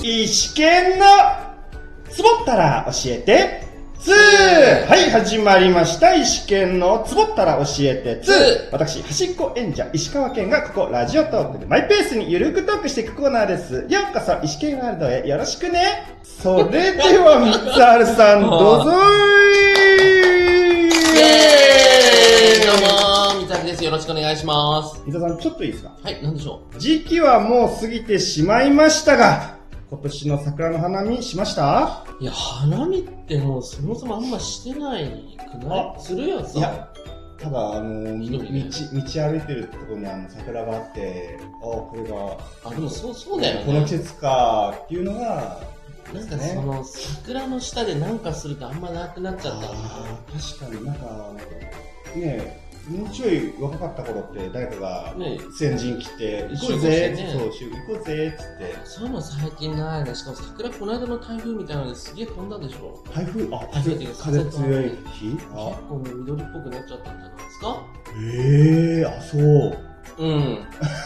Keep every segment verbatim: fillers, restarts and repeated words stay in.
石剣のつぼったら教えてツー。はい、始まりました。石剣のつぼったら教えてツー。私、端っこ演者、石川県がここラジオトークでマイペースにゆるくトークしていくコーナーです。ようこそ、石剣ワールドへよろしくね。それでは、みつはるさん、どうぞー。 イエーイ。どうもー、みつはるです。よろしくお願いします。 みつはるさん、ちょっといいですか？ はい、なんでしょう。時期はもう過ぎてしまいましたが、今年の桜の花見しました？ いや、花見ってもうそもそもあんましてないくない？するよさ。 いや、ただ、あの、 ね、 道、道歩いてるところにあの桜があって、ああ、これが、 あ、でもそう、そうだよね。 この季節かっていうのが、 なんかその、桜の下でなんかするとあんまなくなっちゃった。 あ確かになんか、ねえ、もうちょい若かった頃って誰かが先陣切って、行こうぜって、そう、行こうぜっつって。 そういうの最近ないね。しかも桜この間の台風みたいなのですげえ飛んだでしょ。 台風、あ、 風風強い日？ 結構ね、緑っぽくなっちゃったんじゃないですか？ ええー、あ、そう。 うん。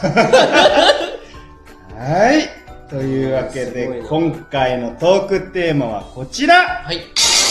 はい。というわけで、今回のトークテーマはこちら。 はい。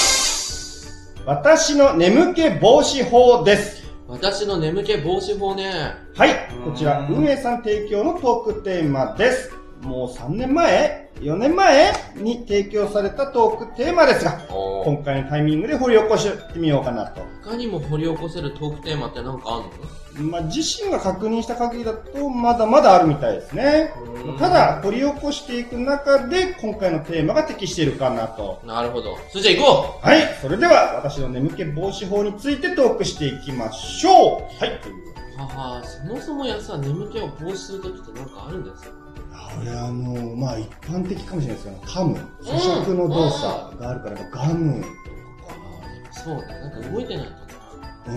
私の眠気防止法です。 私の眠気防止法ね。 はい。こちら、運営さん提供のトークテーマです。もうさんねんまえ ?よねんまえに提供されたトークテーマですが、今回のタイミングで掘り起こしてみようかなと。 他にも掘り起こせるトークテーマって何かあるの？ まあ、自身が確認した限りだと、まだまだあるみたいですね。ただ、掘り起こしていく中で、今回のテーマが適しているかなと。 なるほど。それじゃあ行こう。はい。それでは、私の眠気防止法についてトークしていきましょう。はい。 はは、そもそもやさ、眠気を防止するときって何かあるんですか？ 俺あの、まあ一般的かもしれないですけど、噛む。咀嚼の動作があるから、ガムとか。 そうだ、なんか動いてないとね。 うん。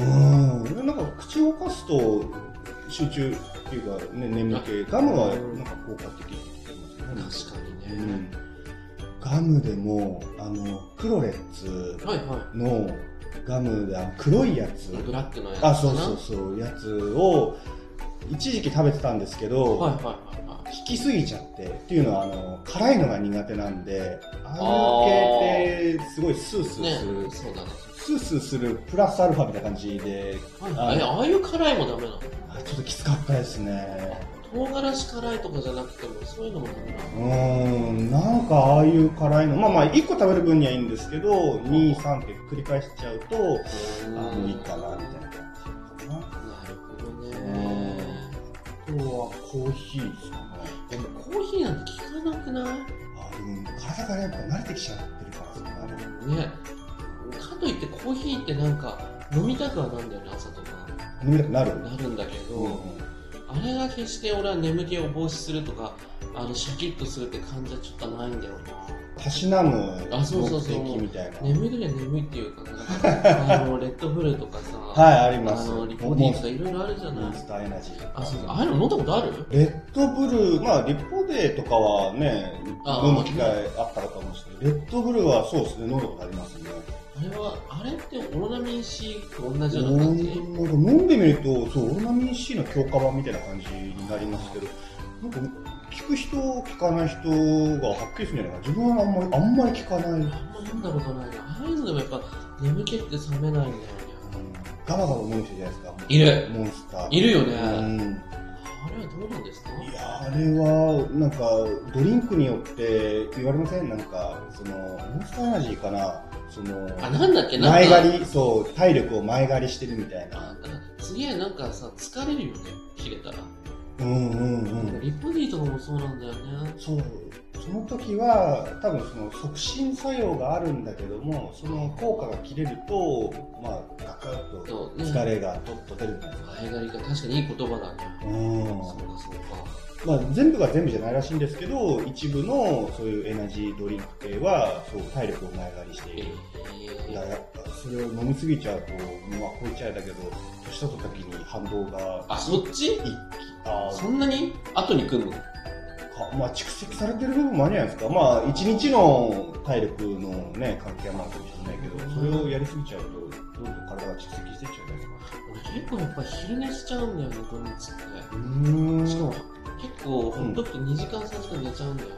俺なんか口を動かすと集中っていうか、ね、眠気。ガムはなんか効果的って言いますね。 確かにね。 うん、ガムでも、あの、クロレッツのガムで、あの黒いやつ。 ブラックのやつ。 あ、そうそうそう、やつを一時期食べてたんですけど、 はいはいはい。 引きすぎちゃってっていうのはあの辛いのが苦手なんで、ああいう系ってすごいスースーする、 ね、そうだね、 スースーするプラスアルファみたいな感じで、 はいはい、あ, ああいう辛いもダメなの？ あちょっときつかったですね。 唐辛子辛いとかじゃなくてもそういうのもダメなの？ うーん、なんかああいう辛いの、まあまあいっこ食べる分にはいいんですけど、に、さんって繰り返しちゃうと、あもういいかなみたいな感じかな。 なるほどね。 あとはコーヒーですかね。 でもコーヒーなんて効かなくない？あ、 でも体からやっぱ慣れてきちゃってるからですね。ね。かといってコーヒーってなんか飲みたくはなんだよね、朝とか。 飲みたくなる？ なるんだけど、うん、あれが決して俺は眠気を防止するとか、あのシャキッとするって感じはちょっとないんだよな。 たしなむ目的みたいな。 眠りが眠いっていうか、なんかあのレッドブルとかさ、 はい、あります。 あのリポディとかいろいろあるじゃない。 モンスターエナジー。 あ、そうそう。ああいうの飲んだことある？ レッドブル、まあリポデとかはね、飲む機会あったかと思うんですけど、レッドブルはそうですね、飲んだことありますね。 あれは、あれってオロナミン C と同じような感じ？ 飲んでみると、そう、オロナミン C の強化版みたいな感じになりますけど、なんか、聞く人、聞かない人がはっきりするんじゃないかな。自分はあんまり、あんまり聞かない。あんま飲んだことないな。ああいうのでもやっぱ、眠気って冷めないんだよね。 ガバガバ飲む人じゃないですか。 いる。 モンスター。 いるよね。 うん。 あれはどうなんですか？ いや、あれは、なんか、ドリンクによって言われません？なんか、その、モンスターエナジーかな？その、 あ、なんだっけなんか前借り、そう、体力を前借りしてるみたいな。 あ、だからすげえなんかさ、疲れるよね、切れたら。 うんうんうん。 リポディとかもそうなんだよね。 そう。その時は、多分その促進作用があるんだけども、その効果が切れると、まあ、ガクッと疲れがどっと出るんですよ。 前借りが確かにいい言葉だね。うん。そうかそうか。 まあ、全部が全部じゃないらしいんですけど、一部のそういうエナジードリンク系は、そう、体力を前借りしている。えー、だからやっぱ、それを飲みすぎちゃうと、まあ、こう言っちゃえだけど、年取った時に反動が。 あ、そっち？ 一気。あそんなに後に来るの？ まあ、蓄積されてる部分もあるじゃないですか。まあ、一日の体力のね、関係はまあかもしれないけど、それをやりすぎちゃうと、どんどん体が蓄積していっちゃうじゃないですか。 俺結構やっぱ昼寝しちゃうんだよね、土日って。 うーん。 しかも、結構、ほっとくとにじかんさんじかん寝ちゃうんだよね。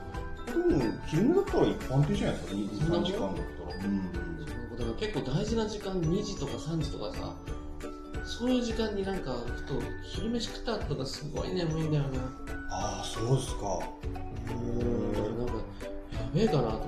でも、昼寝だったら一般的じゃないですか、に、さんじかんだったら。うん。 だから結構大事な時間、にじとかさんじとかさ、そういう時間になんか、ふと、昼飯食った後がすごい眠いんだよね。 ああ、そうですか。 うーん、なんか、やべえかなと思って。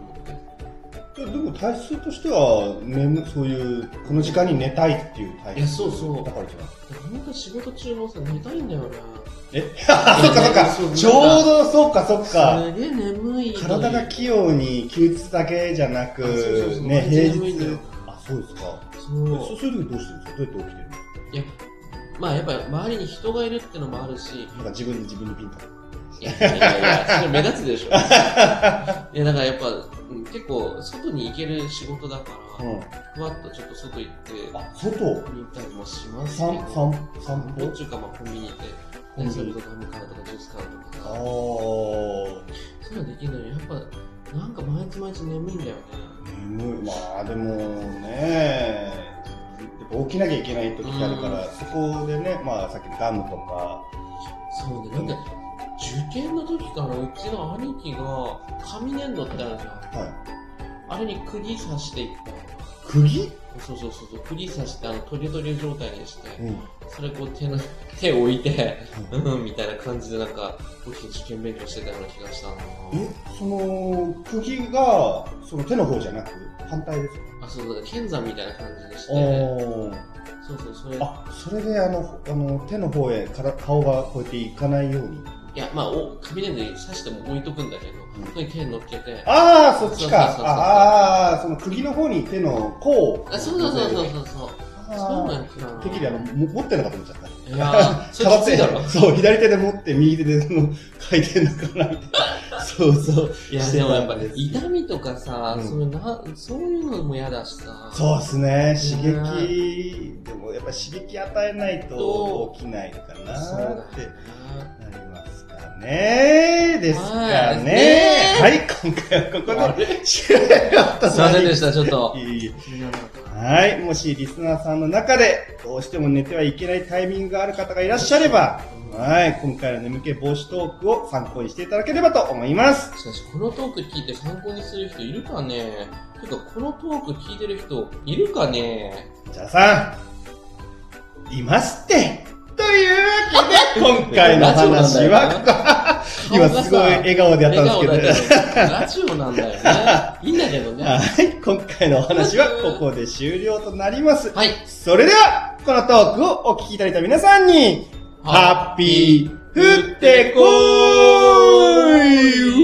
でも体質としては、眠、そういう、この時間に寝たいっていう体質。 いや、そうそう。 だからじゃない。 本当仕事中もさ、寝たいんだよね。 えあ、そっかそっか。ちょうど、そっかそっか。 すげえ眠い。 体が器用に休日だけじゃなく、ね、平日。あ、そうですか。 そう。 そうするとどうしてるんですか？どうやって起きてるんですか？ いや、まあやっぱり周りに人がいるってのもあるし。 なんか自分で自分にピンと。 いやいやいや、それ目立つでしょ。いや、だからやっぱ、結構、外に行ける仕事だから、うん、ふわっとちょっと外行って、 あ、外に行ったりもしますけど。 散散歩どっちゅうか、まあコンビニで、ね、それこそガム買うとかジュース買うとか。 ああ。 そういうのできるのに、やっぱ、なんか毎日毎日眠いんだよね。 眠い。まあでもね、やっぱ起きなきゃいけない時があるから、うん、そこでね、まあさっきのガムとか。 そうね、なんか、受験の時からうちの兄貴が紙粘土ってあるじゃん。はい。あれに釘刺していった。 釘？ そうそうそうそう、釘刺してあのトゲトゲ状態にして、うん、それこう手の手を置いて、うん、うん、みたいな感じでなんか僕受験勉強してたような気がしたな。 え、その釘がその手の方じゃなく反対ですか？ あ、そうだ、剣山みたいな感じにして。おー。そうそう、それ。 あ、それであのあの手の方へから顔がこうやっていかないように。 いや、まあ、お紙粘土に刺しても置いとくんだけど、うん、そこに手乗っけて。 ああ、そっちか。ああ、その釘の方に手の甲を。 あ、そうそうそうそうそう。そうなんだ。てっきりあの、持ってなかったと思っちゃった。 いやー、それきついだろ。 そう、左手で持って、右手でその、書いてんのかな、みたいな。そうそう。 いや、でもやっぱね、痛みとかさ、うん、そういうな、そういうのも嫌だしさ。 そうですね、刺激、でもやっぱ刺激与えないと起きないかなってなりますかね。ですかね。はい、今回はここで終了。 すいませんでした、ちょっと。 いいはい。もしリスナーさんの中でどうしても寝てはいけないタイミングがある方がいらっしゃれば、はい。今回の眠気防止トークを参考にしていただければと思います。 しかし、このトーク聞いて参考にする人いるかね？てか、このトーク聞いてる人いるかね？ じゃあさん、いますって。というわけで、今回の話は、今すごい笑顔でやったんですけど、 ラジオなんだよね。いいんだけどね。 はい。今回のお話はここで終了となります。 はい。 それでは、このトークをお聞きいただいた皆さんに、ハッピー、降ってこーい